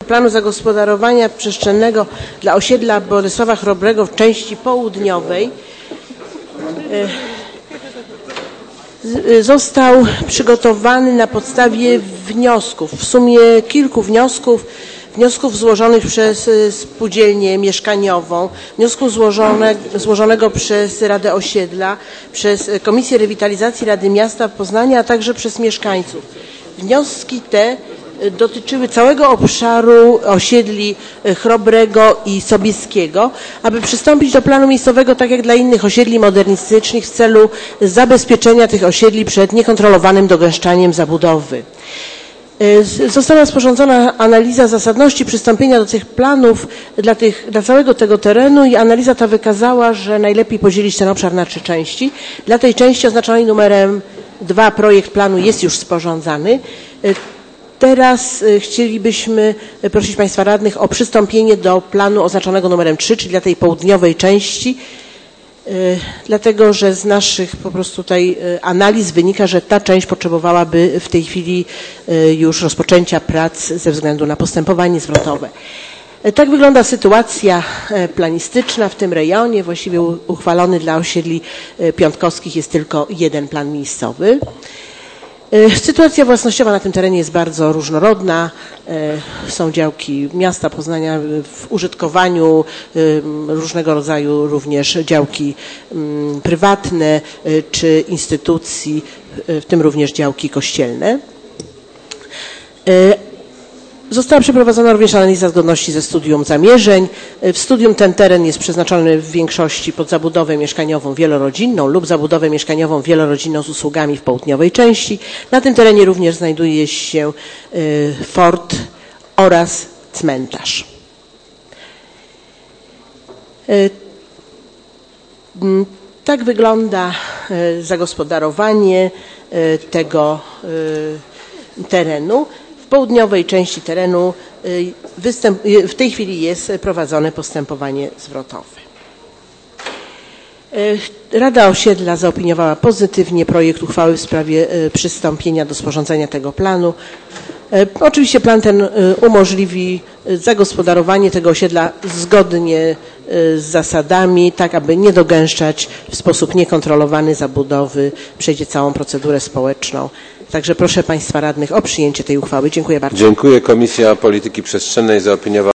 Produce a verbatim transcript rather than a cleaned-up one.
planu zagospodarowania przestrzennego dla osiedla Bolesława Chrobrego w części południowej został przygotowany na podstawie wniosków, w sumie kilku wniosków, wniosków złożonych przez spółdzielnię mieszkaniową, wniosku złożone, złożonego przez Radę Osiedla, przez Komisję Rewitalizacji Rady Miasta Poznania, a także przez mieszkańców. Wnioski te dotyczyły całego obszaru osiedli Chrobrego i Sobieskiego, aby przystąpić do planu miejscowego tak jak dla innych osiedli modernistycznych w celu zabezpieczenia tych osiedli przed niekontrolowanym dogęszczaniem zabudowy. Została sporządzona analiza zasadności przystąpienia do tych planów dla, tych, dla całego tego terenu i analiza ta wykazała, że najlepiej podzielić ten obszar na trzy części. Dla tej części oznaczonej numerem dwa projekt planu jest już sporządzany. Teraz chcielibyśmy prosić Państwa radnych o przystąpienie do planu oznaczonego numerem trzy, czyli dla tej południowej części, dlatego że z naszych po prostu tutaj analiz wynika, że ta część potrzebowałaby w tej chwili już rozpoczęcia prac ze względu na postępowanie zwrotowe. Tak wygląda sytuacja planistyczna w tym rejonie. Właściwie uchwalony dla osiedli piątkowskich jest tylko jeden plan miejscowy. Sytuacja własnościowa na tym terenie jest bardzo różnorodna. Są działki miasta Poznania w użytkowaniu, różnego rodzaju również działki prywatne czy instytucji, w tym również działki kościelne. Została przeprowadzona również analiza zgodności ze studium zamierzeń. W studium ten teren jest przeznaczony w większości pod zabudowę mieszkaniową wielorodzinną lub zabudowę mieszkaniową wielorodzinną z usługami w południowej części. Na tym terenie również znajduje się fort oraz cmentarz. Tak wygląda zagospodarowanie tego terenu. W południowej części terenu występ, w tej chwili jest prowadzone postępowanie zwrotowe. Rada Osiedla zaopiniowała pozytywnie projekt uchwały w sprawie przystąpienia do sporządzenia tego planu. Oczywiście plan ten umożliwi zagospodarowanie tego osiedla zgodnie z zasadami, tak aby nie dogęszczać w sposób niekontrolowany zabudowy, przejdzie całą procedurę społeczną. Także proszę Państwa radnych o przyjęcie tej uchwały. Dziękuję bardzo. Dziękuję. Komisja Polityki Przestrzennej zaopiniowała